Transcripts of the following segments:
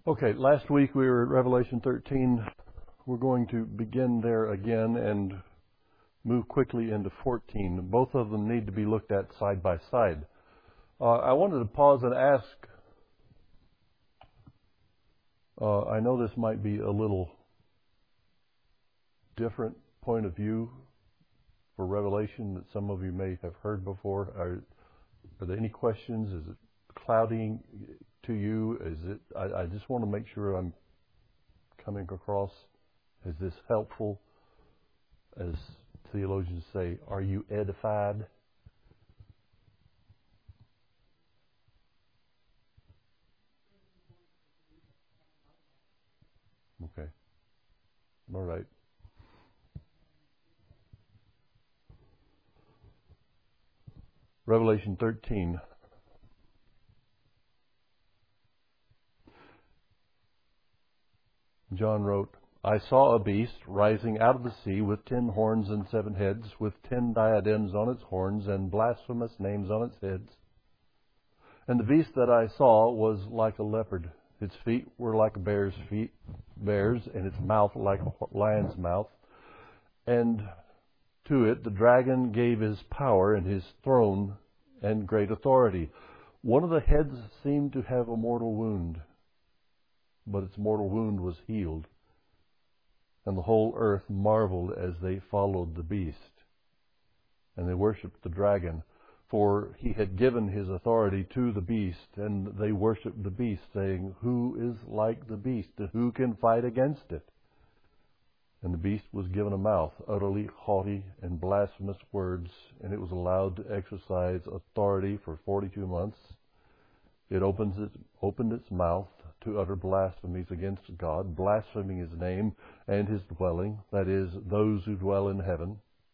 Okay, last week we were at Revelation 13. We're going to begin there again and move quickly into 14. Both of them need to be looked at side by side. I wanted to pause and ask, I know this might be a little different point of view for Revelation that some of you may have heard before. Are there any questions? Is it clouding to you? I just want to make sure I'm coming across. Is this helpful? As theologians say, are you edified? Okay. All right. Revelation 13. John wrote, I saw a beast rising out of the sea with 10 horns and 7 heads, with 10 diadems on its horns and blasphemous names on its heads. And the beast that I saw was like a leopard. Its feet were like a bear's feet, and its mouth like a lion's mouth. And to it the dragon gave his power and his throne and great authority. One of the heads seemed to have a mortal wound, but its mortal wound was healed. And the whole earth marveled as they followed the beast. And they worshipped the dragon, for he had given his authority to the beast. And they worshipped the beast, saying, Who is like the beast, and who can fight against it? And the beast was given a mouth, utterly haughty and blasphemous words, and it was allowed to exercise authority for 42 months. It opened its mouth to utter blasphemies against God, blaspheming his name and his dwelling, that is, those who dwell in heaven.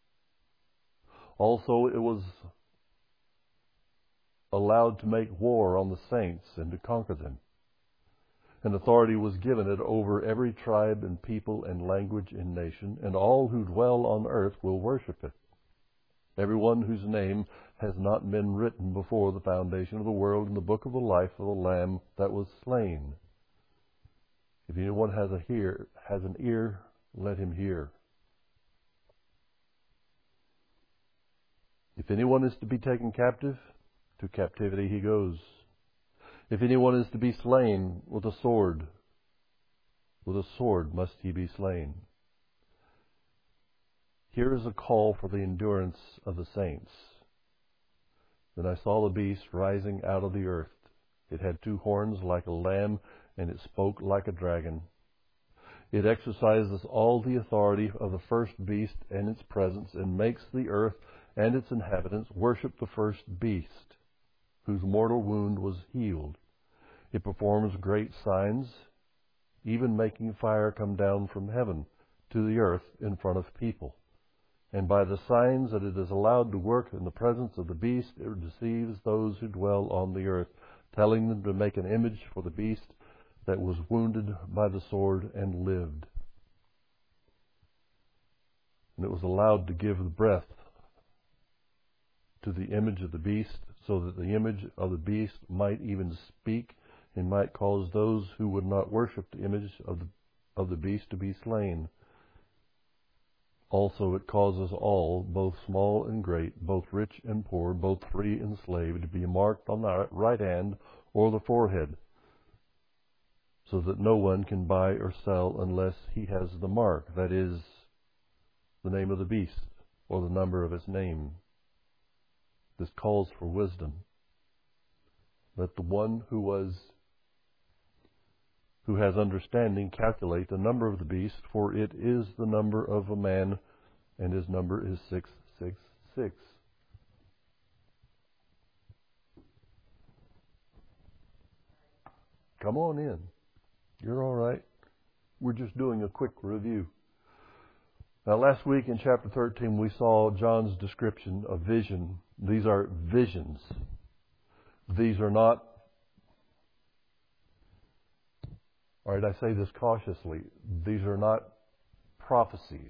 Also it was allowed to make war on the saints and to conquer them. And authority was given it over every tribe and people and language and nation, and all who dwell on earth will worship it. Everyone whose name has not been written before the foundation of the world in the book of the life of the Lamb that was slain. If anyone has an ear, let him hear. If anyone is to be taken captive, to captivity he goes. If anyone is to be slain with a sword must he be slain. Here is a call for the endurance of the saints. Then I saw the beast rising out of the earth. It had 2 horns like a lamb, and it spoke like a dragon. It exercises all the authority of the first beast and its presence, and makes the earth and its inhabitants worship the first beast, whose mortal wound was healed. It performs great signs, even making fire come down from heaven to the earth in front of people. And by the signs that it is allowed to work in the presence of the beast, it deceives those who dwell on the earth, telling them to make an image for the beast that was wounded by the sword and lived. And it was allowed to give the breath to the image of the beast, so that the image of the beast might even speak and might cause those who would not worship the image of the beast to be slain. Also it causes all, both small and great, both rich and poor, both free and slave, to be marked on the right hand or the forehead, so that no one can buy or sell unless he has the mark, that is, the name of the beast or the number of his name. This calls for wisdom. Let the one who has understanding calculate the number of the beast, for it is the number of a man, and his number is 666. Come on in. You're all right. We're just doing a quick review. Now, last week in chapter 13, we saw John's description of vision. These are visions. These are not, all right, I say this cautiously, these are not prophecies.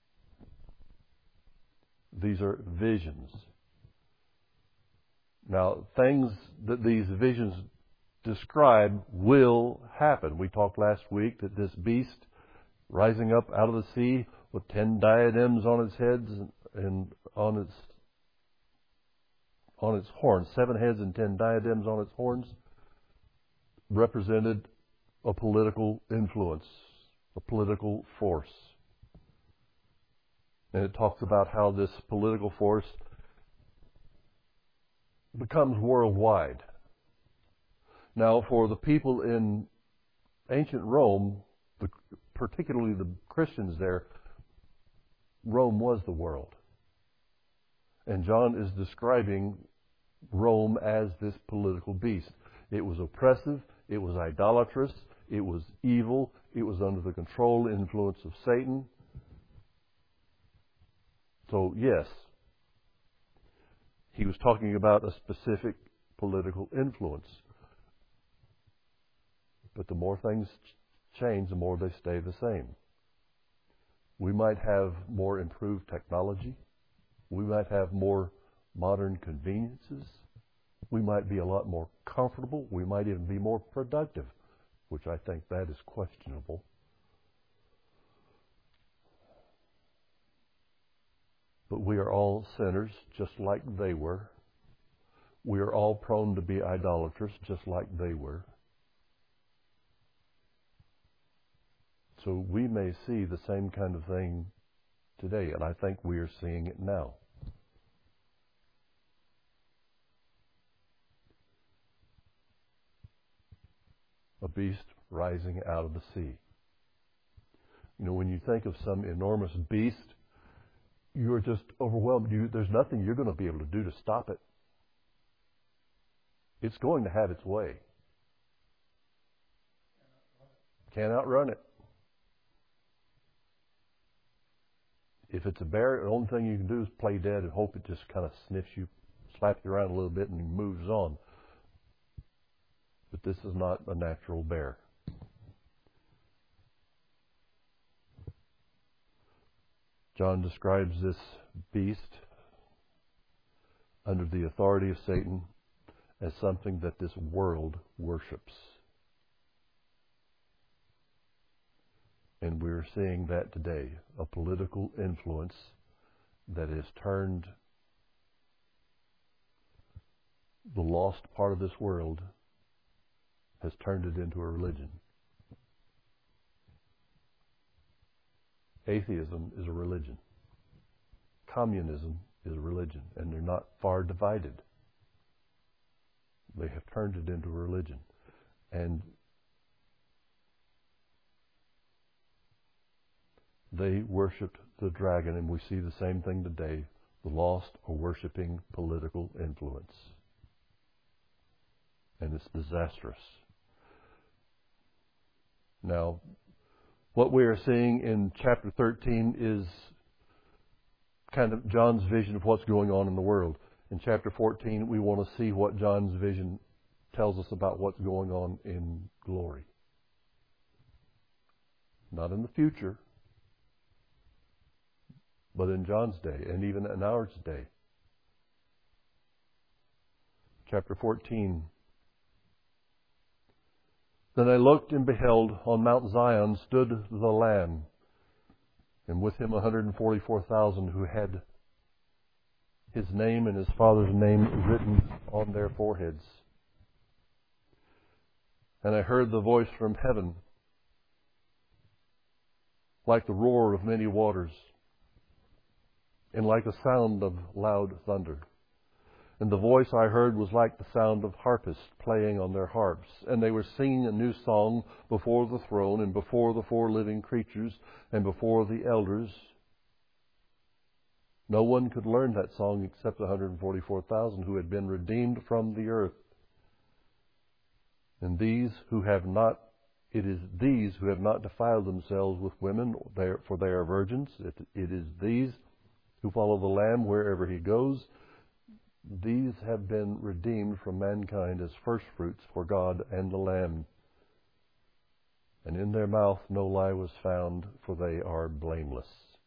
These are visions. Now, things that these visions described will happen. We talked last week that this beast rising up out of the sea with 10 diadems on its heads and on its horns, 7 heads and 10 diadems on its horns, represented a political influence, a political force. And it talks about how this political force becomes worldwide. Now, for the people in ancient Rome, particularly the Christians there, Rome was the world. And John is describing Rome as this political beast. It was oppressive, it was idolatrous, it was evil, it was under the control and influence of Satan. So, yes, he was talking about a specific political influence. But the more things change, the more they stay the same. We might have more improved technology. We might have more modern conveniences. We might be a lot more comfortable. We might even be more productive, which I think that is questionable. But we are all sinners, just like they were. We are all prone to be idolaters, just like they were. So we may see the same kind of thing today, and I think we are seeing it now. A beast rising out of the sea. You know, when you think of some enormous beast, you're just overwhelmed. There's nothing you're going to be able to do to stop it. It's going to have its way. Can't outrun it. If it's a bear, the only thing you can do is play dead and hope it just kind of sniffs you, slaps you around a little bit and moves on. But this is not a natural bear. John describes this beast under the authority of Satan as something that this world worships. And we're seeing that today, a political influence that has turned the lost part of this world, has turned it into a religion. Atheism is a religion. Communism is a religion, and they're not far divided. They have turned it into a religion. And they worshipped the dragon, and we see the same thing today. The lost are worshiping political influence. And it's disastrous. Now, what we are seeing in chapter 13 is kind of John's vision of what's going on in the world. In chapter 14, we want to see what John's vision tells us about what's going on in glory. Not in the future, but in John's day, and even in ours day. Chapter 14. Then I looked and beheld, on Mount Zion stood the Lamb, and with him 144,000 who had his name and his Father's name written on their foreheads. And I heard the voice from heaven, like the roar of many waters, and like the sound of loud thunder. And the voice I heard was like the sound of harpists playing on their harps. And they were singing a new song before the throne and before the 4 living creatures and before the elders. No one could learn that song except the 144,000 who had been redeemed from the earth. And these who have not, it is these who have not defiled themselves with women, for they are virgins. It is these who follow the Lamb wherever he goes. These have been redeemed from mankind as firstfruits for God and the Lamb. And in their mouth no lie was found, for they are blameless.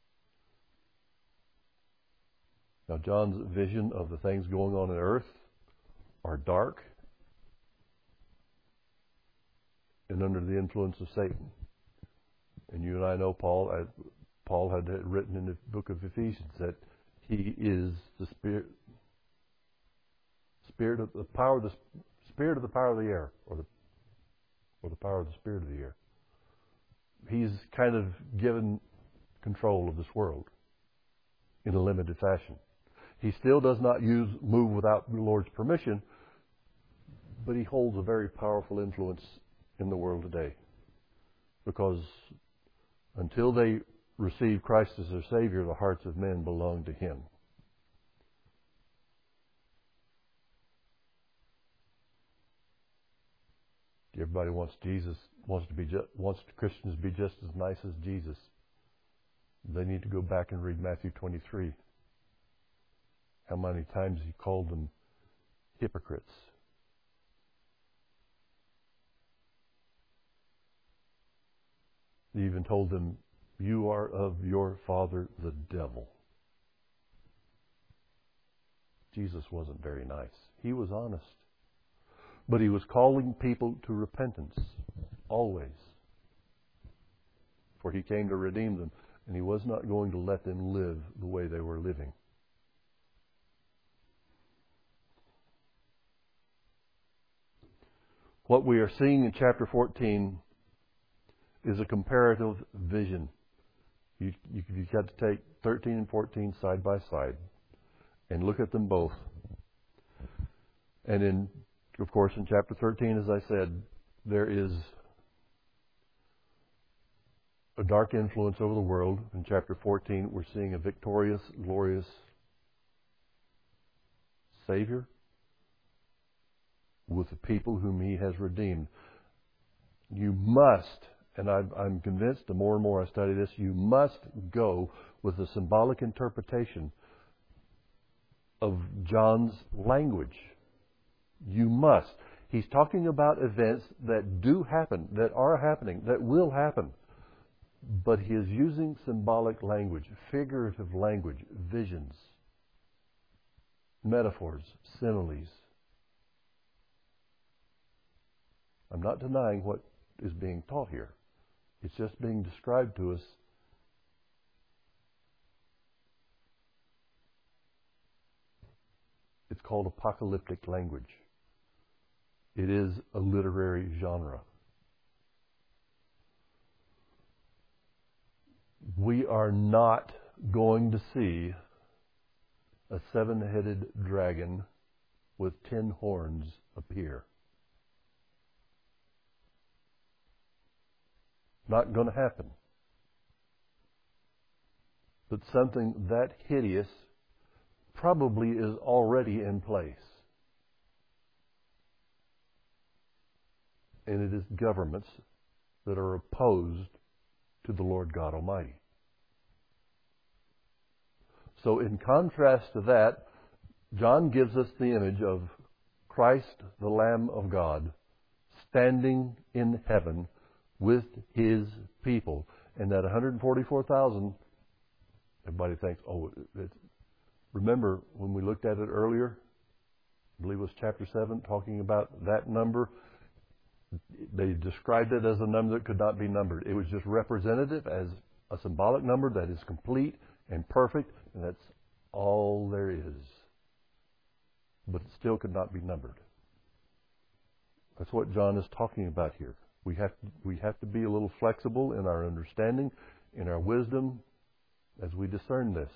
Now, John's vision of the things going on earth are dark. and under the influence of Satan. And you and I know Paul had written in the book of Ephesians that he is the spirit of the power of the power of the air, or the power of the spirit of the air. He's kind of given control of this world in a limited fashion. He still does not move without the Lord's permission, but he holds a very powerful influence in the world today. Because until they receive Christ as their Savior, the hearts of men belong to him. Everybody wants Christians to be just as nice as Jesus. They need to go back and read Matthew 23. How many times he called them hypocrites. He even told them, you are of your father the devil. Jesus wasn't very nice. He was honest. But he was calling people to repentance, always. For he came to redeem them, and he was not going to let them live the way they were living. What we are seeing in chapter 14 is a comparative vision. You've got to take 13 and 14 side by side and look at them both. And of course, in chapter 13, as I said, there is a dark influence over the world. In chapter 14, we're seeing a victorious, glorious Savior with the people whom he has redeemed. You must, and I'm convinced the more and more I study this, you must go with the symbolic interpretation of John's language. You must. He's talking about events that do happen, that are happening, that will happen. But he is using symbolic language, figurative language, visions, metaphors, similes. I'm not denying what is being taught here. It's just being described to us. It's called apocalyptic language. It is a literary genre. We are not going to see a 7-headed dragon with 10 horns appear. Not going to happen. But something that hideous probably is already in place. And it is governments that are opposed to the Lord God Almighty. So in contrast to that, John gives us the image of Christ, the Lamb of God, standing in heaven with his people. And that 144,000, everybody thinks, remember when we looked at it earlier, I believe it was chapter 7, talking about that number. They described it as a number that could not be numbered. It was just representative as a symbolic number that is complete and perfect, and that's all there is. But it still could not be numbered. That's what John is talking about here. We have to be a little flexible in our understanding, in our wisdom, as we discern this.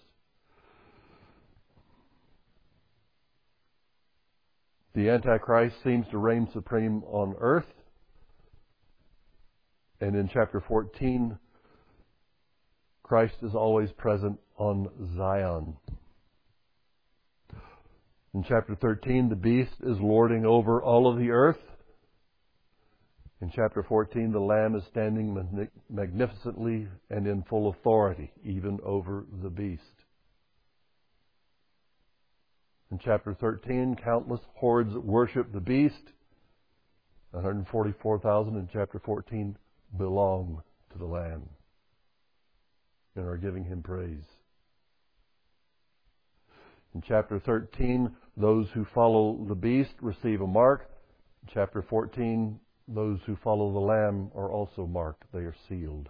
The Antichrist seems to reign supreme on earth. And in chapter 14, Christ is always present on Zion. In chapter 13, the beast is lording over all of the earth. In chapter 14, the Lamb is standing magnificently and in full authority, even over the beast. In chapter 13, countless hordes worship the beast. 144,000 in chapter 14 belong to the Lamb and are giving him praise. In chapter 13, those who follow the beast receive a mark. In chapter 14, Those who follow the Lamb are also marked. They are sealed.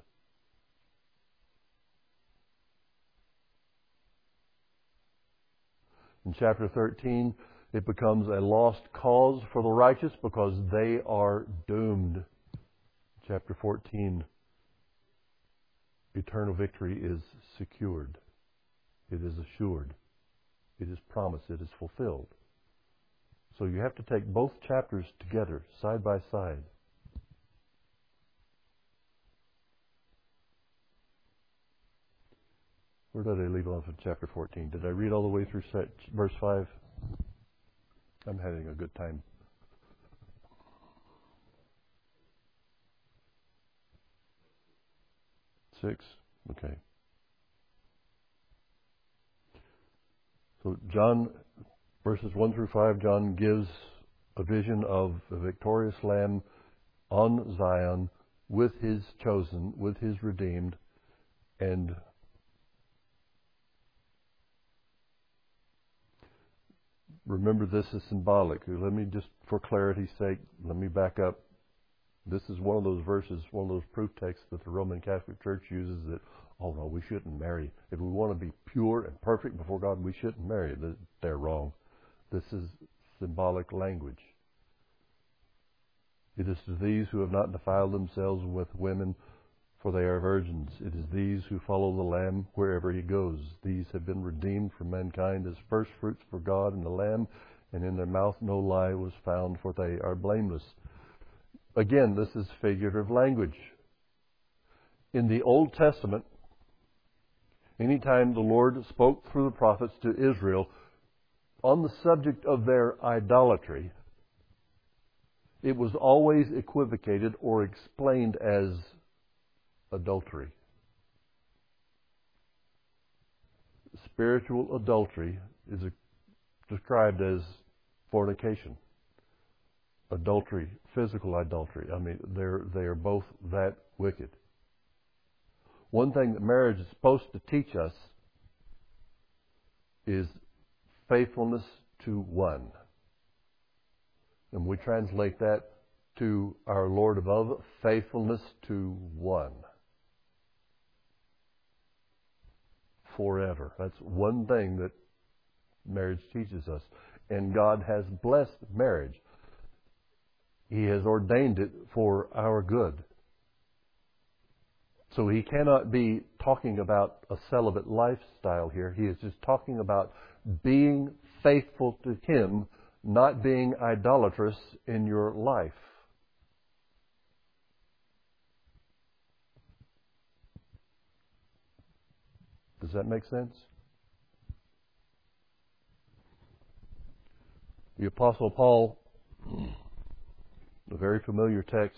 In chapter 13, it becomes a lost cause for the righteous because they are doomed. Chapter 14, eternal victory is secured. It is assured. It is promised. It is fulfilled. So you have to take both chapters together, side by side. Where did I leave off in chapter 14? Did I read all the way through verse 5? I'm having a good time. 6? Okay. So John, verses 1 through 5, John gives a vision of the victorious Lamb on Zion with his chosen, with his redeemed, and remember, this is symbolic. Let me just, for clarity's sake, let me back up. This is one of those verses, one of those proof texts that the Roman Catholic Church uses that, oh no, we shouldn't marry. If we want to be pure and perfect before God, we shouldn't marry. They're wrong. This is symbolic language. It is to these who have not defiled themselves with women, for they are virgins. It is these who follow the Lamb wherever he goes. These have been redeemed from mankind as first fruits for God and the Lamb, and in their mouth no lie was found, for they are blameless. Again, this is figurative language. In the Old Testament, anytime the Lord spoke through the prophets to Israel on the subject of their idolatry, it was always equivocated or explained as adultery. Spiritual adultery is described as fornication. Adultery, physical adultery. I mean, they are both that wicked. One thing that marriage is supposed to teach us is faithfulness to one. And we translate that to our Lord above, faithfulness to one. Forever. That's one thing that marriage teaches us. And God has blessed marriage. He has ordained it for our good. So he cannot be talking about a celibate lifestyle here. He is just talking about being faithful to him, not being idolatrous in your life. Does that make sense? The Apostle Paul, a very familiar text,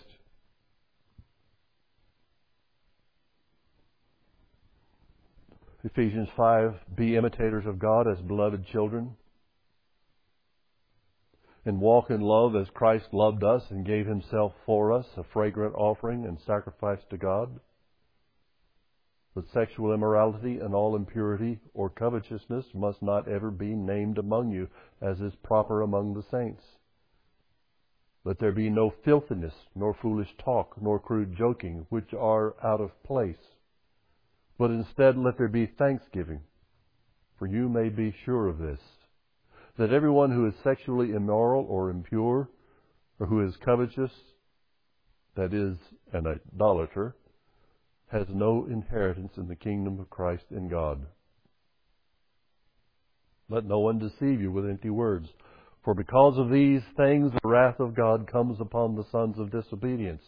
Ephesians 5, be imitators of God as beloved children, and walk in love as Christ loved us and gave himself for us, a fragrant offering and sacrifice to God. But sexual immorality and all impurity or covetousness must not ever be named among you, as is proper among the saints. Let there be no filthiness, nor foolish talk, nor crude joking, which are out of place. But instead let there be thanksgiving. For you may be sure of this, that everyone who is sexually immoral or impure, or who is covetous, that is, an idolater, has no inheritance in the kingdom of Christ and God. Let no one deceive you with empty words, for because of these things the wrath of God comes upon the sons of disobedience.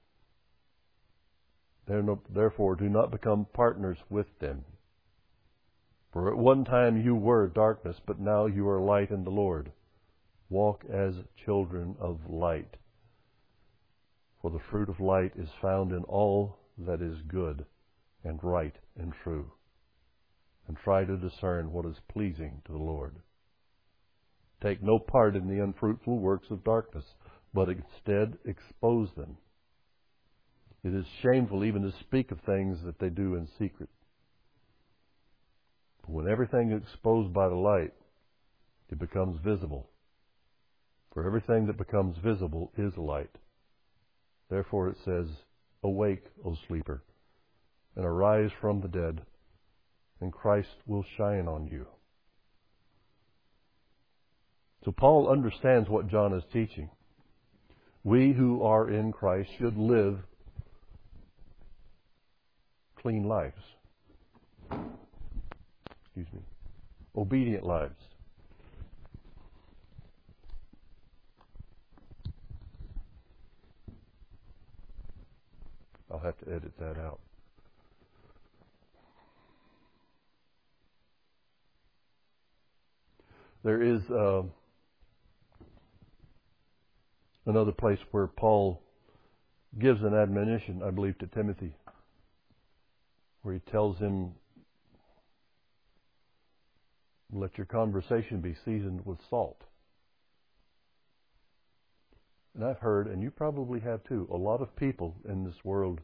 Therefore do not become partners with them. For at one time you were darkness, but now you are light in the Lord. Walk as children of light. For the fruit of light is found in all that is good and right and true. And try to discern what is pleasing to the Lord. Take no part in the unfruitful works of darkness, but instead expose them. It is shameful even to speak of things that they do in secret. When everything is exposed by the light, it becomes visible. For everything that becomes visible is light. Therefore it says, "Awake, O sleeper, and arise from the dead, and Christ will shine on you." So Paul understands what John is teaching. We who are in Christ should live clean lives. Obedient lives. I'll have to edit that out. There is another place where Paul gives an admonition, I believe, to Timothy, where he tells him, "Let your conversation be seasoned with salt." And I've heard, and you probably have too, a lot of people in this world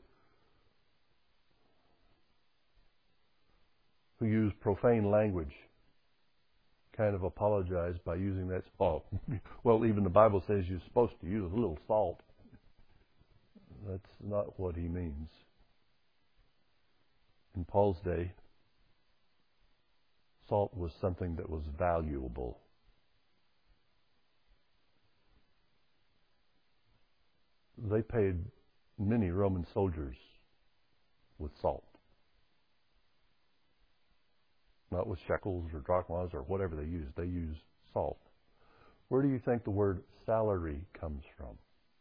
who use profane language kind of apologize by using that salt. Well, even the Bible says you're supposed to use a little salt. That's not what he means. In Paul's day, salt was something that was valuable. They paid many Roman soldiers with salt. Not with shekels or drachmas or whatever they used. They used salt. Where do you think the word salary comes from?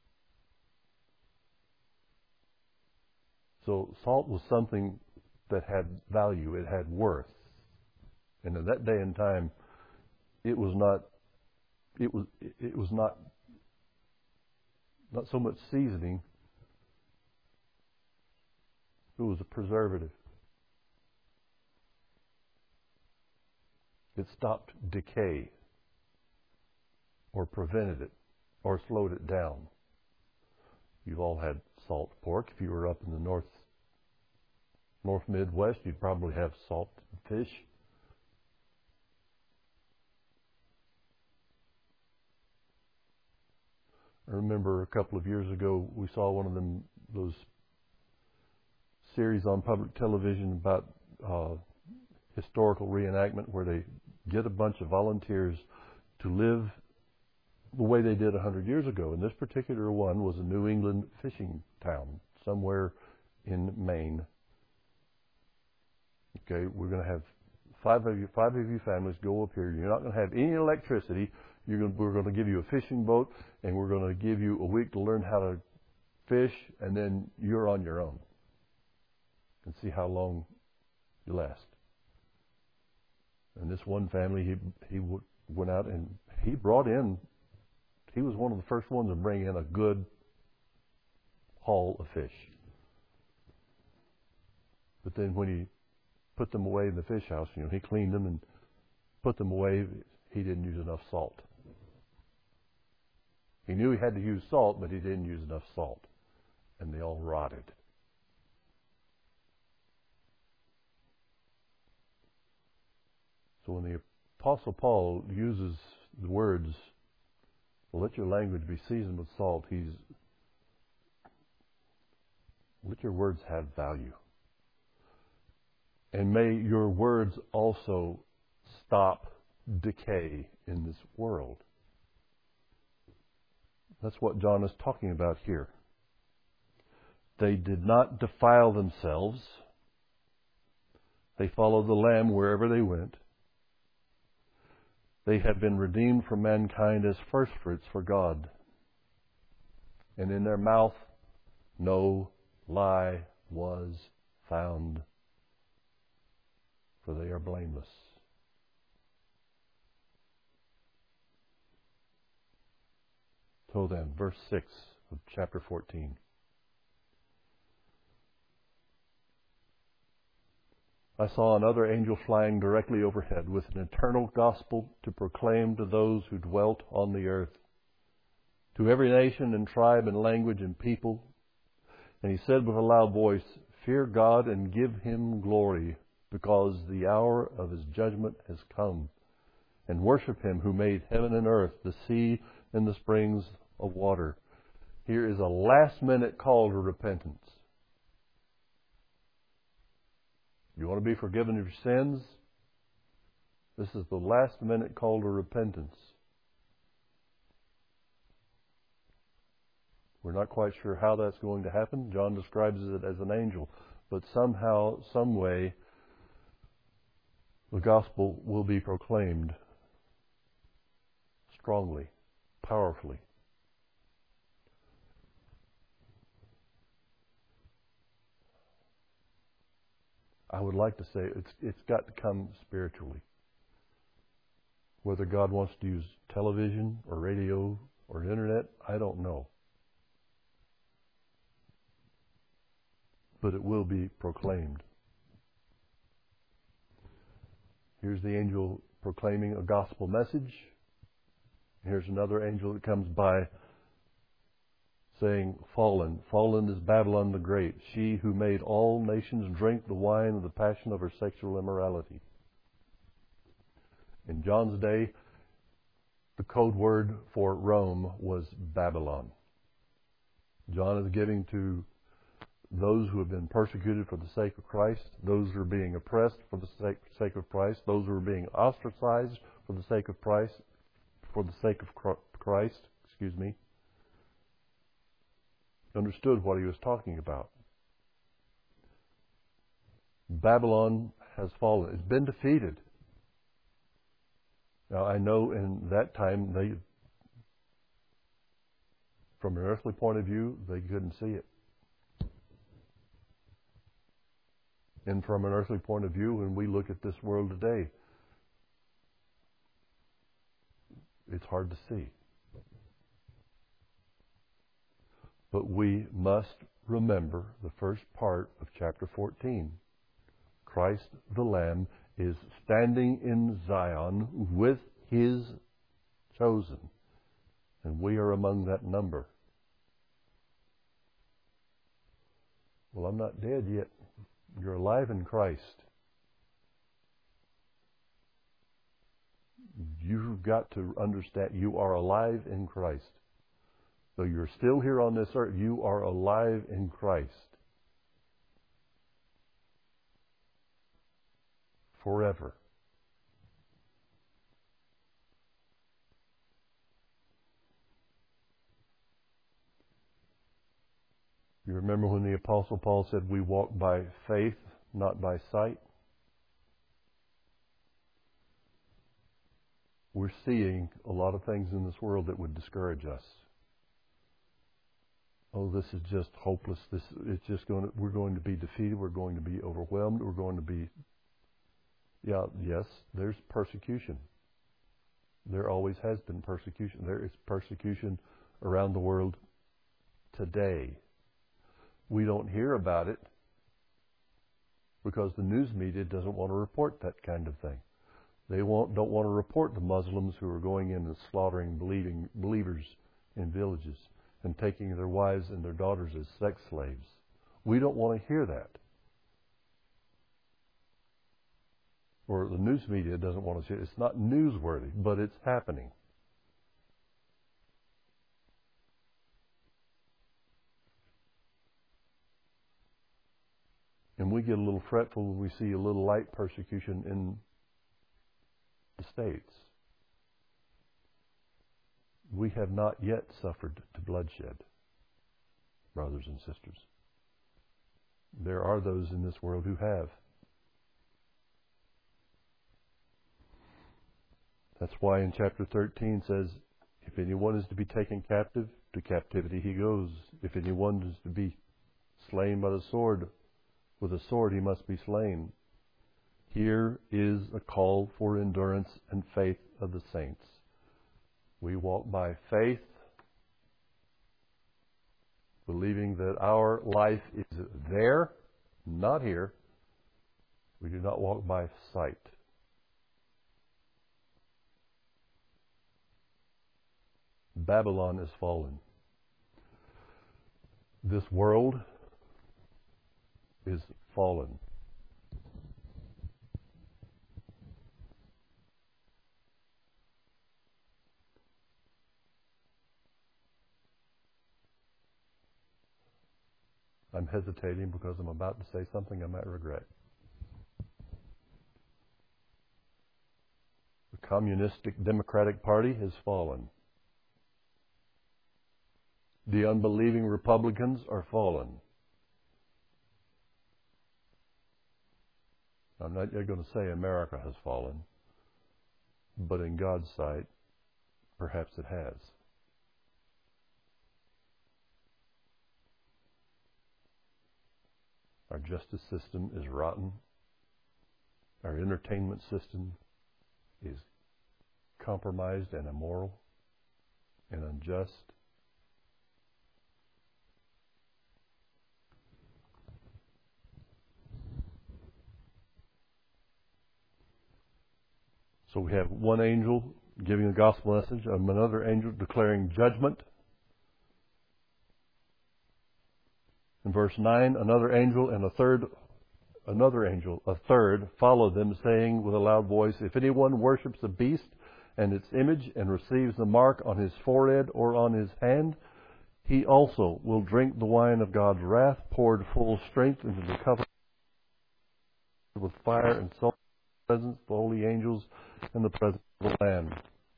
So salt was something that had value. It had worth. And in that day and time, it was not so much seasoning. It was a preservative. It stopped decay, or prevented it, or slowed it down. You've all had salt pork. If you were up in the north Midwest, you'd probably have salt fish. I remember a couple of years ago, we saw one of those series on public television about historical reenactment where they get a bunch of volunteers to live the way they did 100 years ago. And this particular one was a New England fishing town somewhere in Maine. Okay, we're going to have five of you families go up here. You're not going to have any electricity. We're going to give you a fishing boat, and we're going to give you a week to learn how to fish, and then you're on your own. And see how long you last. And this one family, he went out and he brought in, he was one of the first ones to bring in a good haul of fish. But then when he put them away in the fish house, he cleaned them and put them away, he didn't use enough salt. He knew he had to use salt, but he didn't use enough salt. And they all rotted. So when the Apostle Paul uses the words, "Let your language be seasoned with salt," let your words have value. And may your words also stop decay in this world. That's what John is talking about here. They did not defile themselves. They followed the Lamb wherever they went. They have been redeemed from mankind as firstfruits for God. And in their mouth no lie was found, for they are blameless. So then, verse 6 of chapter 14. I saw another angel flying directly overhead with an eternal gospel to proclaim to those who dwelt on the earth, to every nation and tribe and language and people. And he said with a loud voice, "Fear God and give him glory, because the hour of his judgment has come. And worship him who made heaven and earth, the sea and the springs of water. Here is a last-minute call to repentance. You want to be forgiven of your sins? This is the last-minute call to repentance. We're not quite sure how that's going to happen. John describes it as an angel. But somehow, some way, the gospel will be proclaimed strongly, powerfully. I would like to say it's got to come spiritually. Whether God wants to use television or radio or internet, I don't know. But it will be proclaimed. Here's the angel proclaiming a gospel message. Here's another angel that comes by saying, fallen. Fallen is Babylon the Great, she who made all nations drink the wine of the passion of her sexual immorality. In John's day, the code word for Rome was Babylon. John is giving to those who have been persecuted for the sake of Christ, those who are being oppressed for the sake of Christ, those who are being ostracized for the sake of Christ, understood what he was talking about. Babylon has fallen. It's been defeated. Now, I know in that time, from an earthly point of view, they couldn't see it. And from an earthly point of view, when we look at this world today, it's hard to see. But we must remember the first part of chapter 14. Christ the Lamb is standing in Zion with His chosen, and we are among that number. Well, I'm not dead yet. You're alive in Christ. You've got to understand you are alive in Christ. Though you're still here on this earth, you are alive in Christ. Forever. You remember when the Apostle Paul said we walk by faith, not by sight? We're seeing a lot of things in this world that would discourage us. Oh, this is just hopeless. We're going to be defeated. We're going to be overwhelmed. We're going to be, yes, there's persecution. There always has been persecution. There is persecution around the world today. We don't hear about it because the news media doesn't want to report that kind of thing. They don't want to report the Muslims who are going in and slaughtering believers in villages and taking their wives and their daughters as sex slaves. We don't want to hear that. Or the news media doesn't want to see it. It's not newsworthy, but it's happening. And we get a little fretful when we see a little light persecution in the States. We have not yet suffered to bloodshed, brothers and sisters. There are those in this world who have. That's why in chapter 13 says, if anyone is to be taken captive, to captivity he goes. If anyone is to be slain by the sword, with a sword he must be slain. Here is a call for endurance and faith of the saints. We walk by faith, believing that our life is there, not here. We do not walk by sight. Babylon is fallen. This world is fallen. I'm hesitating because I'm about to say something I might regret. The Communistic Democratic Party has fallen. The unbelieving Republicans are fallen. I'm not yet going to say America has fallen, but in God's sight, perhaps it has. Our justice system is rotten. Our entertainment system is compromised and immoral and unjust. So we have one angel giving the gospel message, and another angel declaring judgment. In verse 9, another angel and a third followed them, saying with a loud voice, if anyone worships the beast and its image and receives the mark on his forehead or on his hand, he also will drink the wine of God's wrath, poured full strength into the cup with fire and salt, the presence of the holy angels and the presence of the Lamb.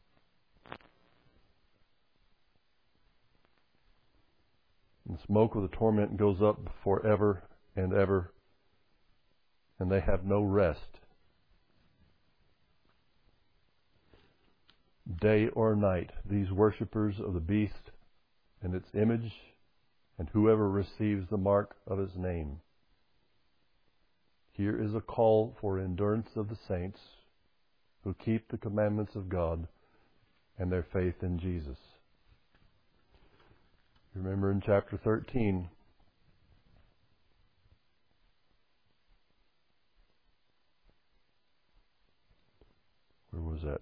And the smoke of the torment goes up forever and ever, and they have no rest, day or night, these worshippers of the beast and its image, and whoever receives the mark of his name. Here is a call for endurance of the saints who keep the commandments of God and their faith in Jesus. Remember in chapter 13, where was that?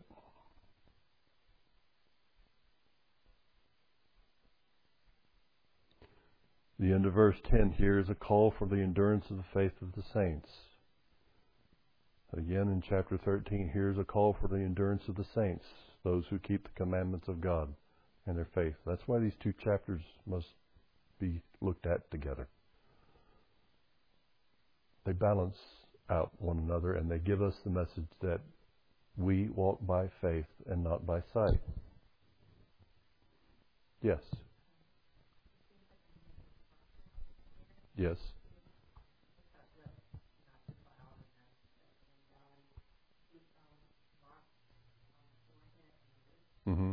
The end of verse 10 here is a call for the endurance of the faith of the saints. Again in chapter 13, here's a call for the endurance of the saints, those who keep the commandments of God and their faith. That's why these two chapters must be looked at together. They balance out one another, and they give us the message that we walk by faith and not by sight. Yes. Yes. Mm-hmm.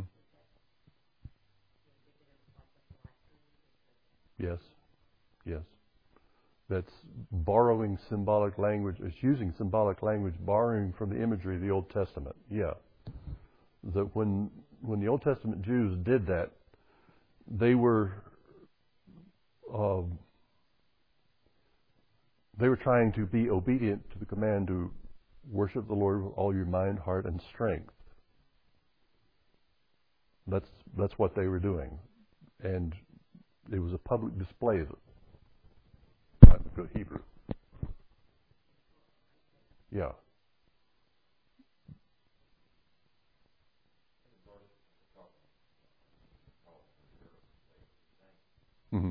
Yes. Yes. That's borrowing symbolic language. It's using symbolic language, borrowing from the imagery of the Old Testament. Yeah. That when the Old Testament Jews did that, they were trying to be obedient to the command to worship the Lord with all your mind, heart, and strength. That's what they were doing, and it was a public display of it. Good Hebrew. Yeah. Mm-hmm.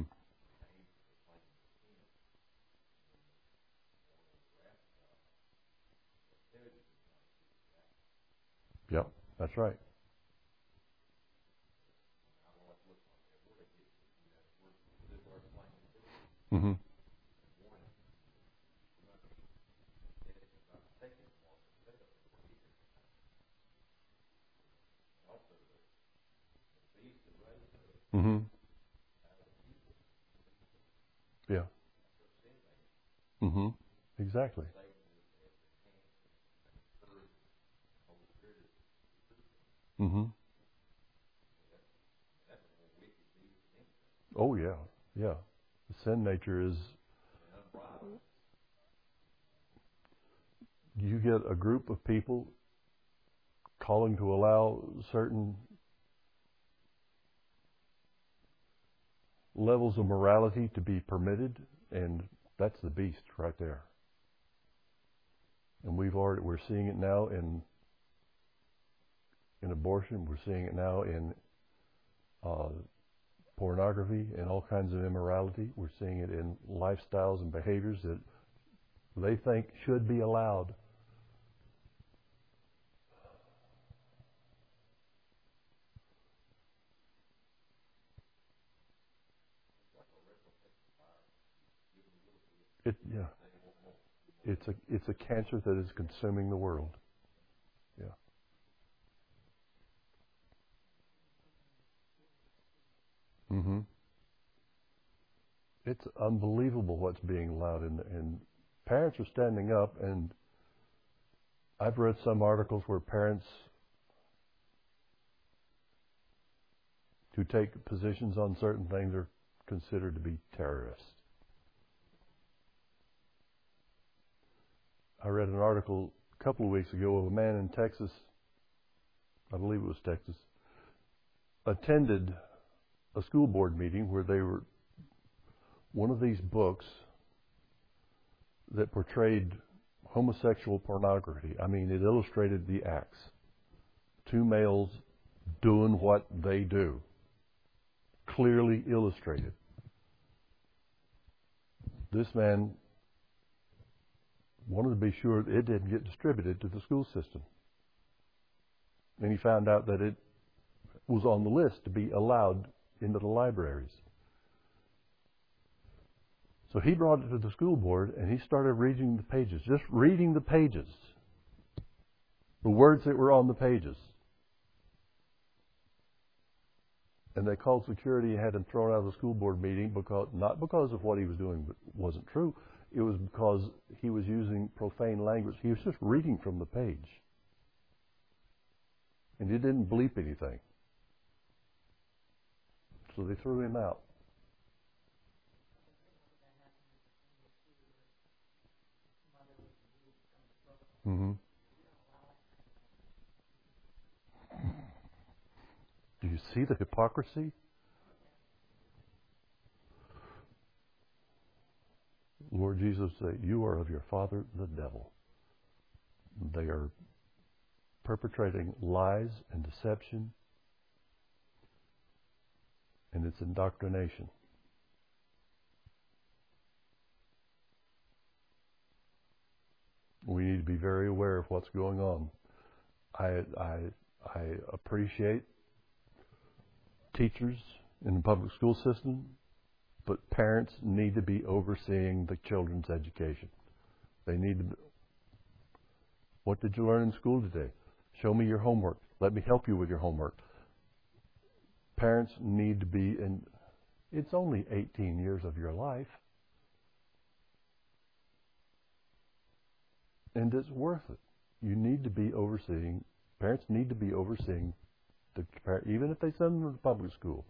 Yep, that's right. Mm-hmm. Mm-hmm. Yeah. Mm-hmm. Exactly. Mm-hmm. Oh yeah, yeah. The sin nature is, you get a group of people calling to allow certain levels of morality to be permitted, and that's the beast right there. And we're seeing it now in abortion. We're seeing it now in pornography and all kinds of immorality. We're seeing it in lifestyles and behaviors that they think should be allowed. Yeah. It's a cancer that is consuming the world. Yeah. Mm-hmm. It's unbelievable what's being allowed, and parents are standing up. And I've read some articles where parents who take positions on certain things are considered to be terrorists. I read an article a couple of weeks ago of a man in Texas, I believe it was Texas, attended a school board meeting where they were one of these books that portrayed homosexual pornography. I mean, it illustrated the acts. Two males doing what they do. Clearly illustrated. This man wanted to be sure it didn't get distributed to the school system. And he found out that it was on the list to be allowed into the libraries. So he brought it to the school board and he started reading the pages, just reading the pages, the words that were on the pages. And they called security and had him thrown out of the school board meeting, not because of what he was doing wasn't true. It was because he was using profane language. He was just reading from the page. And he didn't bleep anything. So they threw him out. Mm-hmm. Do you see the hypocrisy? Lord Jesus said, "You are of your father, the devil." They are perpetrating lies and deception, and it's indoctrination. We need to be very aware of what's going on. I appreciate teachers in the public school system, but parents need to be overseeing the children's education. They need to. What did you learn in school today? Show me your homework. Let me help you with your homework. Parents need to be in. It's only 18 years of your life. And it's worth it. You need to be overseeing, parents need to be overseeing, even if they send them to public school.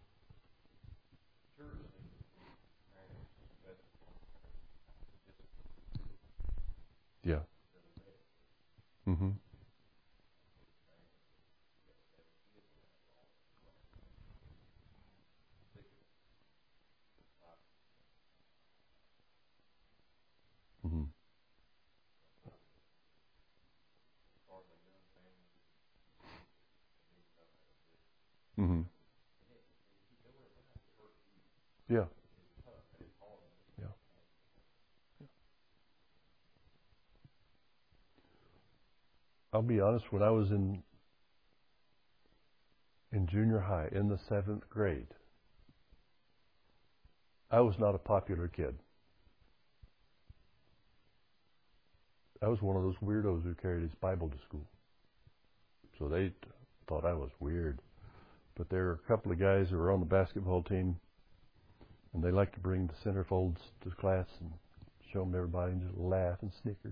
Yeah. Mm-hmm. Mm-hmm. Mm-hmm. Yeah. Yeah. I'll be honest, when I was in junior high, in the 7th grade, I was not a popular kid. I was one of those weirdos who carried his Bible to school. So they thought I was weird. But there were a couple of guys who were on the basketball team, and they liked to bring the centerfolds to class and show them to everybody and just laugh and snicker.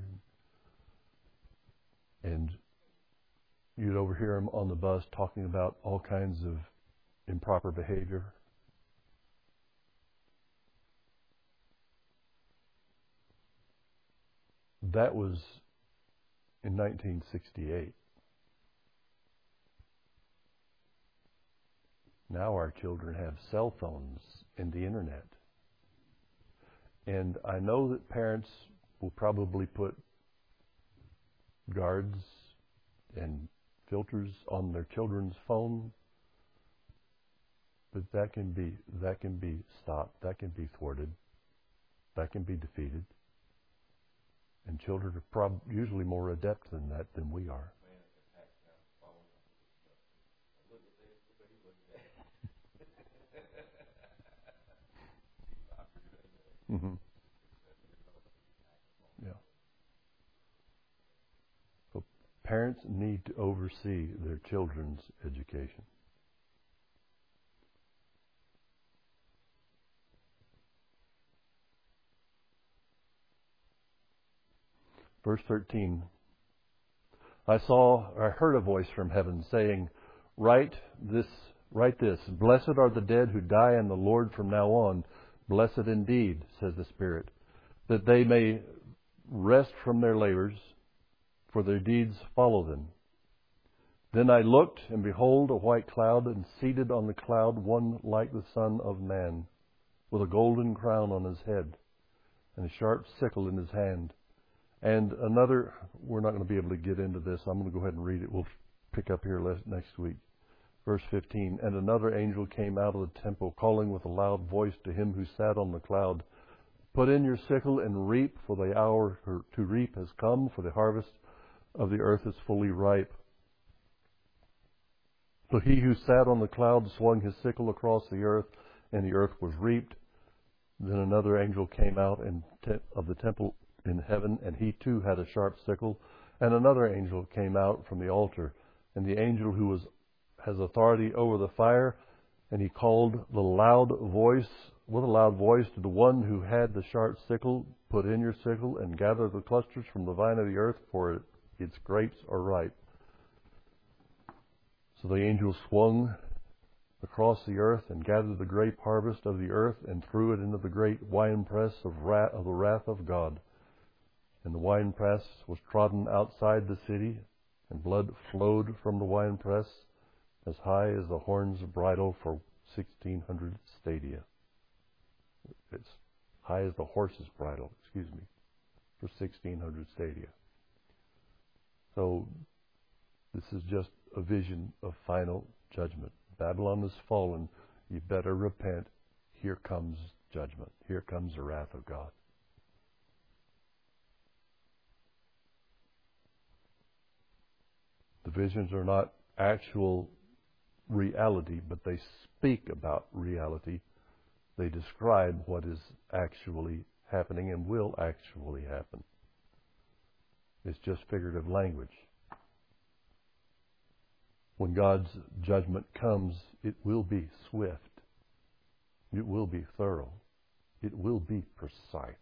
And you'd overhear them on the bus talking about all kinds of improper behavior. That was in 1968. Now our children have cell phones and the internet. And I know that parents will probably put guards and filters on their children's phone. But that can be stopped. That can be thwarted. That can be defeated. And children are usually more adept than that than we are. Mm-hmm. Yeah. So parents need to oversee their children's education. Verse 13. I heard a voice from heaven saying, Write this, blessed are the dead who die in the Lord from now on. Blessed indeed, says the Spirit, that they may rest from their labors, for their deeds follow them. Then I looked, and behold, a white cloud, and seated on the cloud one like the Son of Man, with a golden crown on his head, and a sharp sickle in his hand. And another, we're not going to be able to get into this. I'm going to go ahead and read it. We'll pick up here next week. Verse 15, and another angel came out of the temple, calling with a loud voice to him who sat on the cloud, Put in your sickle and reap, for the hour to reap has come, for the harvest of the earth is fully ripe. So he who sat on the cloud swung his sickle across the earth, and the earth was reaped. Then another angel came out of the temple in heaven, and he too had a sharp sickle. And another angel came out from the altar, and the angel who has authority over the fire, and he called with a loud voice to the one who had the sharp sickle, Put in your sickle and gather the clusters from the vine of the earth, for its grapes are ripe. So the angel swung across the earth and gathered the grape harvest of the earth and threw it into the great winepress of the wrath of God. And the winepress was trodden outside the city, and blood flowed from the winepress as high as the horn's bridle for 1,600 stadia. It's high as the horse's bridle, for 1,600 stadia. So this is just a vision of final judgment. Babylon has fallen. You better repent. Here comes judgment. Here comes the wrath of God. The visions are not actual reality, but they speak about reality. They describe what is actually happening and will actually happen. It's just figurative language. When God's judgment comes, it will be swift. It will be thorough. It will be precise.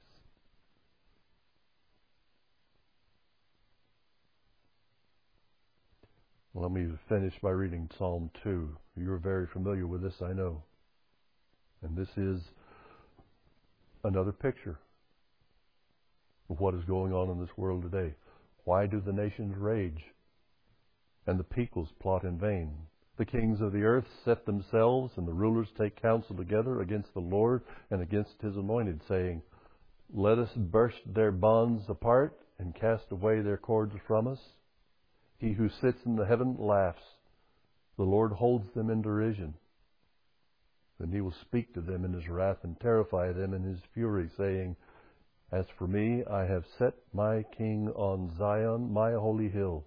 Let me finish by reading Psalm 2. You're very familiar with this, I know. And this is another picture of what is going on in this world today. Why do the nations rage and the peoples plot in vain? The kings of the earth set themselves, and the rulers take counsel together against the Lord and against his anointed, saying, Let us burst their bonds apart and cast away their cords from us. He who sits in the heaven laughs. The Lord holds them in derision. Then he will speak to them in his wrath and terrify them in his fury, saying, As for me, I have set my king on Zion, my holy hill.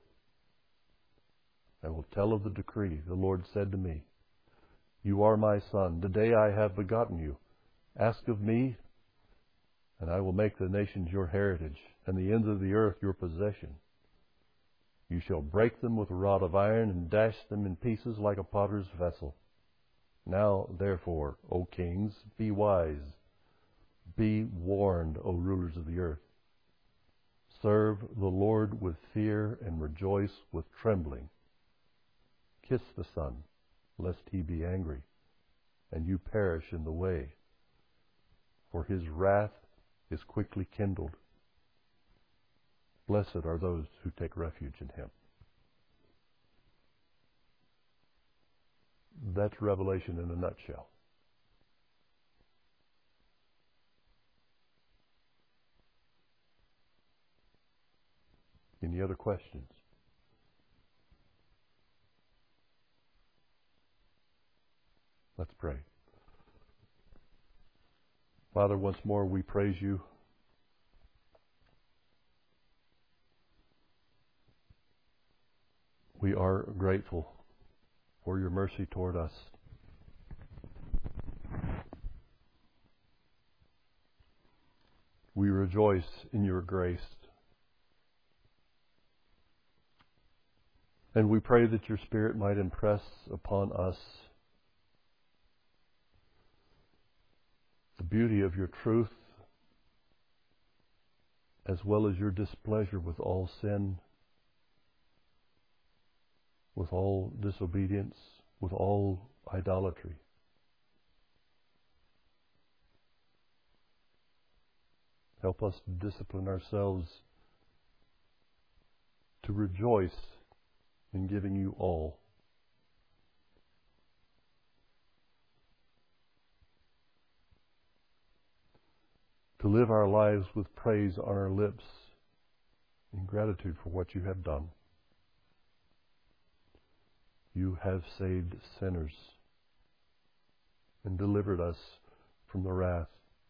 I will tell of the decree. The Lord said to me, You are my son. Today I have begotten you. Ask of me, and I will make the nations your heritage, and the ends of the earth your possession. You shall break them with a rod of iron and dash them in pieces like a potter's vessel. Now, therefore, O kings, be wise. Be warned, O rulers of the earth. Serve the Lord with fear and rejoice with trembling. Kiss the Son, lest he be angry, and you perish in the way. For his wrath is quickly kindled. Blessed are those who take refuge in him. That's Revelation in a nutshell. Any other questions? Let's pray. Father, once more we praise you. We are grateful for your mercy toward us. We rejoice in your grace. And we pray that your Spirit might impress upon us the beauty of your truth, as well as your displeasure with all sin, with all disobedience, with all idolatry. Help us to discipline ourselves to rejoice in giving you all. To live our lives with praise on our lips in gratitude for what you have done. You have saved sinners and delivered us from the wrath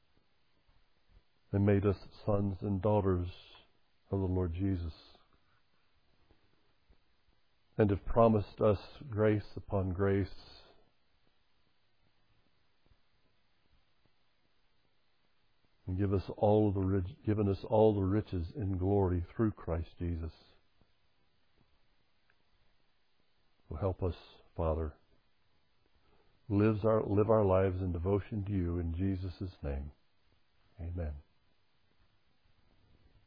and made us sons and daughters of the Lord Jesus, and have promised us grace upon grace, and given us all the riches in glory through Christ Jesus. So help us, Father, live our lives in devotion to you in Jesus' name. Amen.